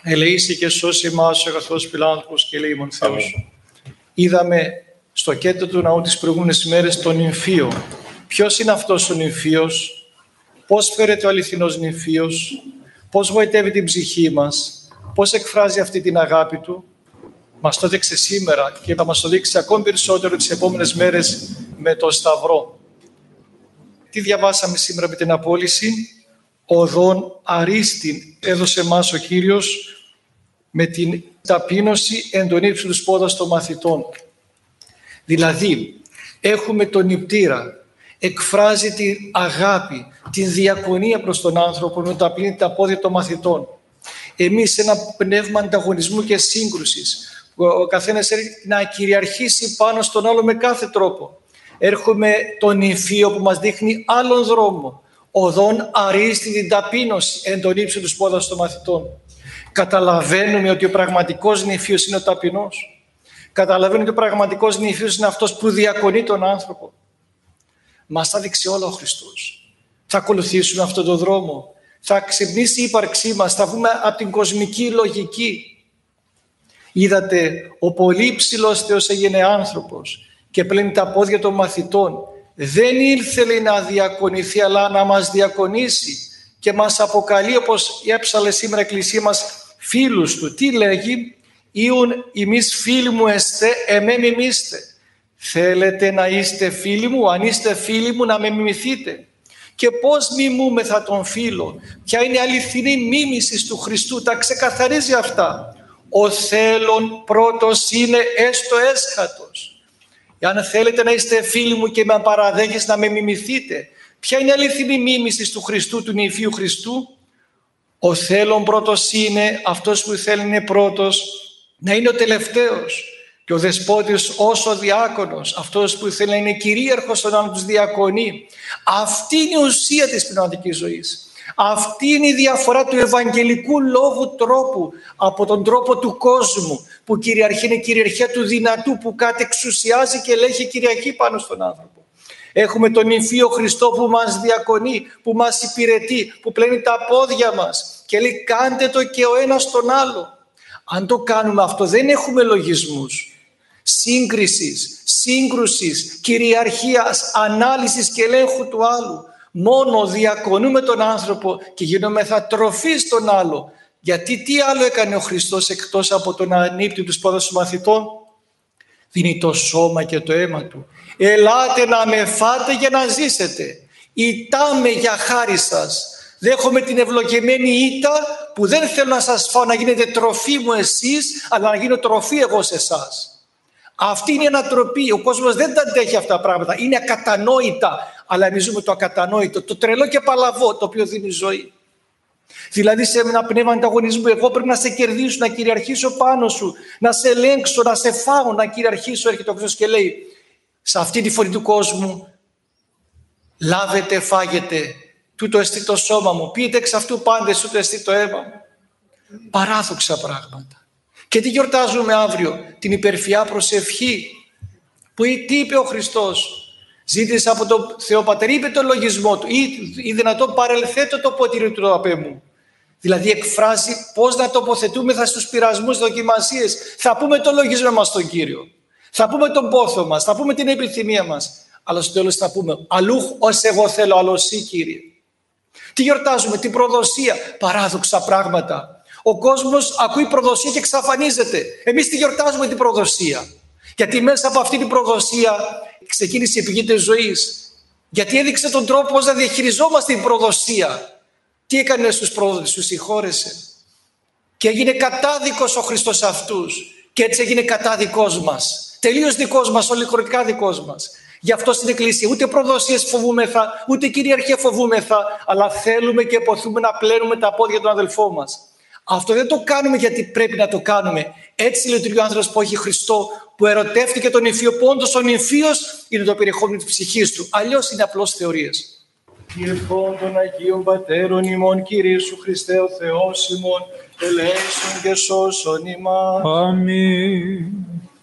Ελεήσει και σώσει εμάς ο αγαθός φιλάνθρωπος και ελεήμων Θεός. Είδαμε στο κέντρο του ναού τις προηγούμενες ημέρες τον νυμφίο. Ποιος είναι αυτός ο νυμφίος, πώς φέρεται ο αληθινός νυμφίος, πώς βοητεύει την ψυχή μας, πώς εκφράζει αυτή την αγάπη του. Μας το δείξε σήμερα και θα μας το δείξει ακόμη περισσότερο τις επόμενες μέρες με το Σταυρό. Τι διαβάσαμε σήμερα με την απόλυση? Οδόν αρίστην έδωσε μας ο Κύριος με την ταπείνωση εν τον ύψου του σπόδας των μαθητών. Δηλαδή, έχουμε τον νηπτήρα, εκφράζει την αγάπη, την διακονία προς τον άνθρωπο, με ταπείνει τα πόδια των μαθητών. Εμείς σε ένα πνεύμα ανταγωνισμού και σύγκρουσης, ο καθένας έρχεται να κυριαρχήσει πάνω στον άλλο με κάθε τρόπο. Έρχομαι τον νυμφίο που μας δείχνει άλλον δρόμο. Οδόν αρίστη την ταπείνωση εν τον ύψο του σπόδας των μαθητών. Καταλαβαίνουμε ότι ο πραγματικός νυμφίος είναι ο ταπεινός. Καταλαβαίνουμε ότι ο πραγματικός νυμφίος είναι αυτός που διακονεί τον άνθρωπο. Μας τα δείξει όλα ο Χριστός. Θα ακολουθήσουμε αυτόν τον δρόμο. Θα ξυπνήσει η ύπαρξή μας. Θα βγούμε από την κοσμική λογική. Είδατε, ο πολύ ψηλός Θεός έγινε άνθρωπος και πλένει τα πόδια των μαθητών. Δεν ήλθε, λέει, να διακονηθεί, αλλά να μας διακονήσει και μας αποκαλεί, όπως έψαλε σήμερα η Εκκλησία μας, φίλους του. Τι λέγει? Ιουν ημείς φίλοι μου εστέ, εμέ μιμήστε. Θέλετε να είστε φίλοι μου? Αν είστε φίλοι μου, να με μιμηθείτε. Και πώς μιμούμεθα τον φίλο? Ποια είναι η αληθινή μίμηση του Χριστού? Τα ξεκαθαρίζει αυτά. Ο θέλων πρώτος είναι έστω έσχατος. Αν θέλετε να είστε φίλοι μου και με παραδέχεις να με μιμηθείτε, ποια είναι η αληθινή μίμηση του Χριστού, του νυμφίου Χριστού? Ο θέλων πρώτος είναι, αυτός που θέλει είναι πρώτος, να είναι ο τελευταίος. Και ο δεσπότης ως ο διάκονος, αυτός που θέλει να είναι κυρίαρχος στον άλλον, τους διακονεί. Αυτή είναι η ουσία της πνευματικής ζωής. Αυτή είναι η διαφορά του ευαγγελικού λόγου τρόπου από τον τρόπο του κόσμου, που κυριαρχεί, είναι η κυριαρχία του δυνατού, που κατεξουσιάζει και ελέγχει κυριαρχεί πάνω στον άνθρωπο. Έχουμε τον νυμφίο Χριστό που μας διακονεί, που μας υπηρετεί, που πλένει τα πόδια μας και λέει κάντε το και ο ένας τον άλλο. Αν το κάνουμε αυτό, δεν έχουμε λογισμούς σύγκρισης, σύγκρουσης, κυριαρχίας, ανάλυσης και ελέγχου του άλλου. Μόνο διακονούμε τον άνθρωπο και γινόμεθα τροφή στον άλλο. Γιατί τι άλλο έκανε ο Χριστός εκτός από τον ανύπτη του σπόδας των μαθητών? Δίνει το σώμα και το αίμα του. Ελάτε να με φάτε για να ζήσετε. Ητάμε για χάρη σας. Δέχομαι την ευλογημένη ήττα που δεν θέλω να σας φάω, να γίνετε τροφή μου εσείς, αλλά να γίνω τροφή εγώ σε εσάς. Αυτή είναι η ανατροπή. Ο κόσμος δεν τα αντέχει αυτά τα πράγματα. Είναι ακατανόητα. Αλλά εμείς ζούμε το ακατανόητο, το τρελό και παλαβό, το οποίο δίνει ζωή. Δηλαδή σε ένα πνεύμα ανταγωνισμού, εγώ πρέπει να σε κερδίσω, να κυριαρχήσω πάνω σου, να σε ελέγξω, να σε φάω, να κυριαρχήσω. Έρχεται ο Χριστός και λέει, σε αυτή τη φωνή του κόσμου, λάβετε, φάγετε, τούτο εστί το σώμα μου, πείτε εξ αυτού πάντες, τούτο εστί το αίμα μου. Παράδοξα πράγματα. Και τι γιορτάζουμε αύριο? Την υπερφυά προσευχή, που τι είπε ο Χριστός? Ζήτησε από τον Θεό Πατέρα, είπε το λογισμό του ή δυνατόν παρελθέτω το ποτήρι του απέ μου. Δηλαδή εκφράζει πώς να τοποθετούμεθα στους πειρασμούς, δοκιμασίες. Θα πούμε το λογισμό μας στον Κύριο. Θα πούμε τον πόθο μας, θα πούμε την επιθυμία μας. Αλλά στο τέλος θα πούμε αλλού ως εγώ θέλω, αλλού εσύ Κύριε. Τι γιορτάζουμε? Την προδοσία. Παράδοξα πράγματα. Ο κόσμος ακούει προδοσία και εξαφανίζεται. Εμείς τη γιορτάζουμε την προδοσία. Γιατί μέσα από αυτή την προδοσία ξεκίνησε η πηγή της ζωής. Γιατί έδειξε τον τρόπο πώς να διαχειριζόμαστε την προδοσία. Τι έκανε στους πρόδοτες? Τους συγχώρεσε. Και έγινε κατάδικος ο Χριστός αυτούς. Και έτσι έγινε κατάδικος μας. Τελείως δικός μας, ολοκληρωτικά δικός μας. Γι' αυτό στην Εκκλησία ούτε προδοσίες φοβούμεθα, ούτε κυριαρχία φοβούμεθα, αλλά θέλουμε και ποθούμε να πλένουμε τα πόδια των αδελφών μας. Αυτό δεν το κάνουμε γιατί πρέπει να το κάνουμε. Έτσι λειτουργεί ο άνθρωπος που έχει Χριστό, που ερωτεύτηκε τον νυμφίο, που όντως ο νυμφίος είναι το περιεχόμενο της ψυχής του. Αλλιώς είναι απλώς θεωρίες. Ευχών των Αγίων Πατέρων ημών, Κύριε Ιησού Χριστέ ο Θεός ημών, ελέησον και σώσον ημάς. Αμήν.